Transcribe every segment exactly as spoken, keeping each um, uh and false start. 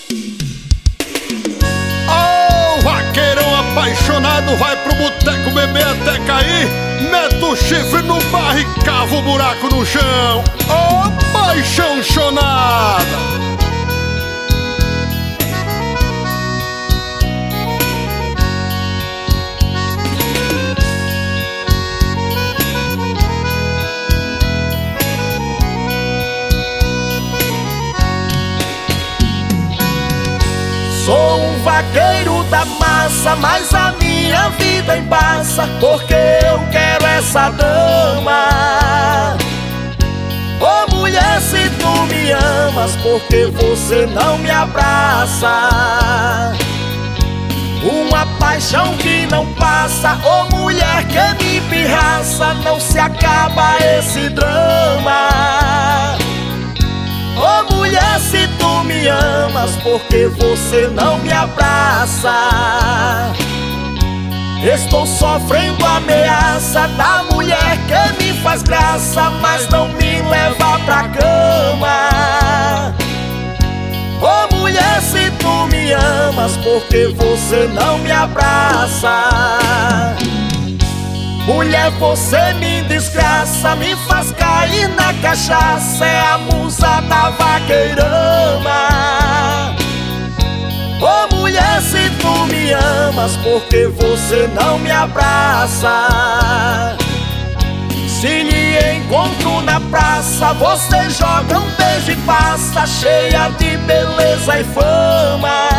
Oh, vaqueirão apaixonado vai pro boteco beber até cair, mete o chifre no barro e cava o buraco no chão. Oh, paixão chonada. Sou um vaqueiro da massa, mas a minha vida embaça, porque eu quero essa dama. Ô mulher, se tu me amas, porque você não me abraça? Uma paixão que não passa, ô mulher que me pirraça, não se acaba esse drama. Ô mulher, se tu me amas, porque você não me abraça? Estou sofrendo ameaça da mulher que me faz graça, mas não me leva pra cama. Ô mulher, se tu me amas, porque você não me abraça? Mulher, você me desgraça, me faz cair na cachaça, é a musa da vaqueirama. Ô mulher, se tu me amas, porque você não me abraça? Se lhe encontro na praça, você joga um beijo e passa, cheia de beleza e fama.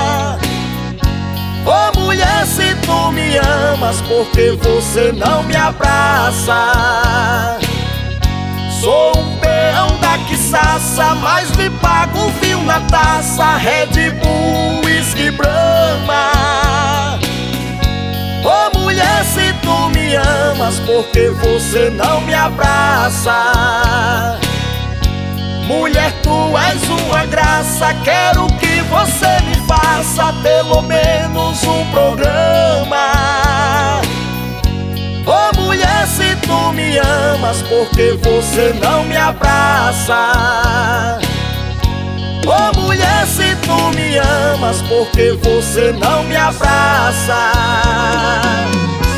Ô mulher, se tu me amas, porque você não me abraça? Sou um peão da quiçaça, mas lhe pago vinho na taça, Red Bull, whisky, Brahma. Ô mulher, se tu me amas, porque você não me abraça? Mulher, tu és uma graça, quero que você me faça pelo menos um programa. Ô mulher, se tu me amas, porque você não me abraça? Ô mulher, se tu me amas, porque você não me abraça?